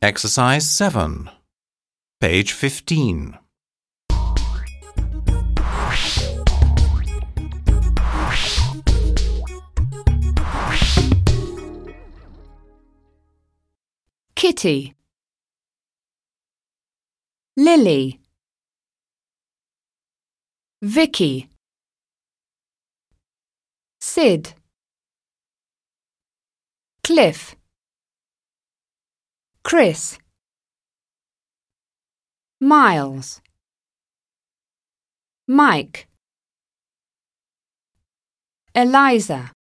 Exercise 7, page 15. Kitty, Lily, Vicky, Sid, Cliff, Chris, Miles, Mike, Eliza.